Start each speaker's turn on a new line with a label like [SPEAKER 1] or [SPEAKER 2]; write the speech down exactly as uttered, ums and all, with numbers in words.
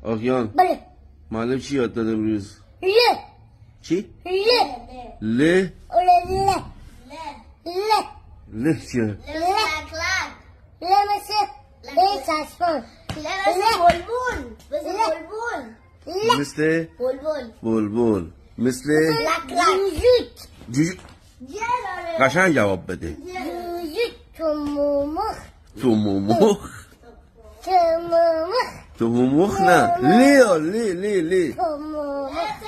[SPEAKER 1] آقیان
[SPEAKER 2] بله
[SPEAKER 1] معلم چی یاد داده امروز؟
[SPEAKER 2] ل
[SPEAKER 1] چی؟
[SPEAKER 2] ل
[SPEAKER 1] ل
[SPEAKER 2] ل ل ل
[SPEAKER 1] ل چیه؟
[SPEAKER 2] ل ل مثل ل چشمان
[SPEAKER 3] مثل بلبل مثل بلبل
[SPEAKER 1] مثل
[SPEAKER 3] بلبل
[SPEAKER 1] بلبل مثل
[SPEAKER 3] لک لک
[SPEAKER 2] جوجوت
[SPEAKER 1] جوجو
[SPEAKER 3] جلاره
[SPEAKER 1] قشنگ جواب بده
[SPEAKER 2] جوجوت تو مومخ
[SPEAKER 1] تو مومخ
[SPEAKER 2] تو مومخ
[SPEAKER 1] تو مومخ نه لی لی لی لی
[SPEAKER 2] تو مومخ